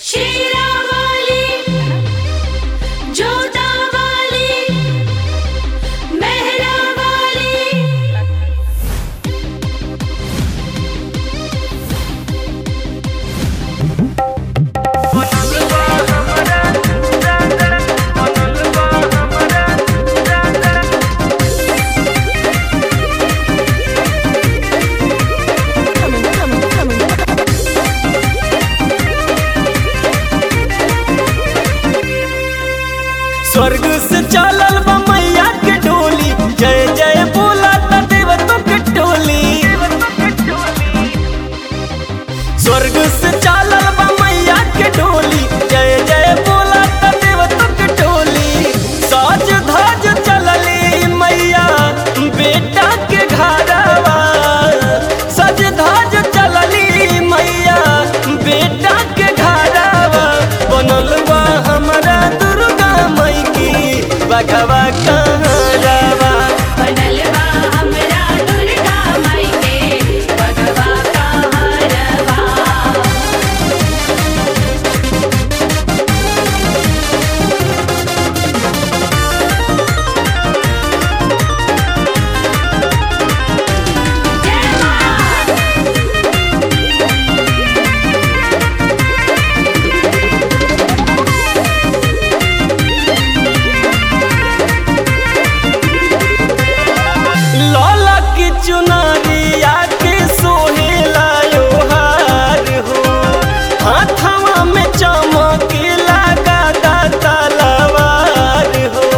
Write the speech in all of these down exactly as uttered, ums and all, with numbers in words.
शेरावाली, जोतावाली, मेहरावाली। स्वर्ग से चलल बा मैया के डोली, जय जय बोला ता देवतों के टोली। स्वर्ग से चलल बा मैया के डोली, जय जय बोला ता देवतों के टोली। साज धाज चलली मैया बेटा के घरवा, सज धाज चलली मैया बेटा के घरवा। बनल बा हमारा दुर्गा मई की बघवा कहरवा। बनल बा हमरा दुर्गा माई के बघवा कहरवा। जय मां। लौला की चुनरिया के सोहेला योहार हो, हाथवा में चमकीला गादा तलवार हो।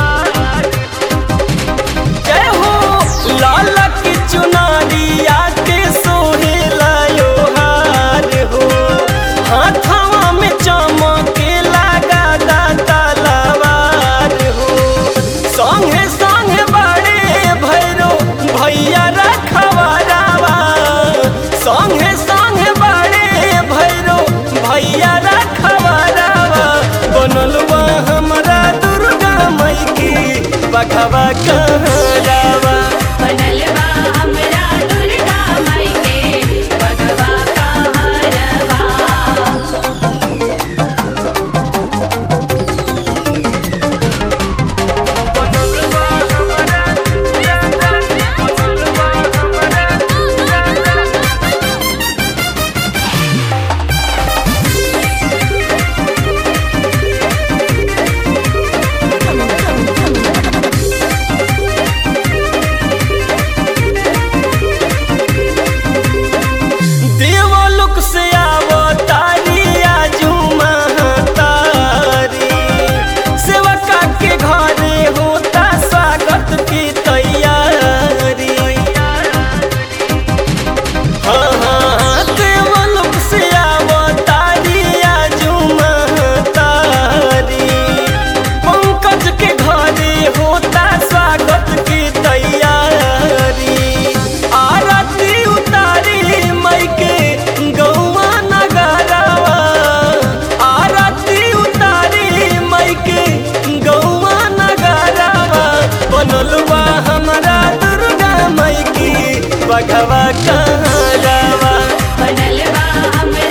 जय हो लौला की चुनरिया के सोहेला योहार हो, हाथवा में चमकीला गादा तलवार हो। संगे संगे बड़े भैरो भैया रखवारावा, संगे संगे बड़े भैरो भैया रखवारावा। बनल बा हमरा दुर्गा मई की बघवा कहरवा। बनल बा हमरा दुर्गा माई के बघवा कहरवा। देवलोक से आवतारी आजू महतारी, सेवका के घरे होता स्वागत की तैयारी। हाँ हाँ देवलोक से आवतारी आजू महतारी, पंकज के घरे होता स्वागत की तैयारी। आरती उतारी मई के गौआ नगरवा, आरती उतारी मई के गौआ नगरवा। बनल बा हमरा दुर्गा मई की बघवा कहरवा। बनल बा हमरा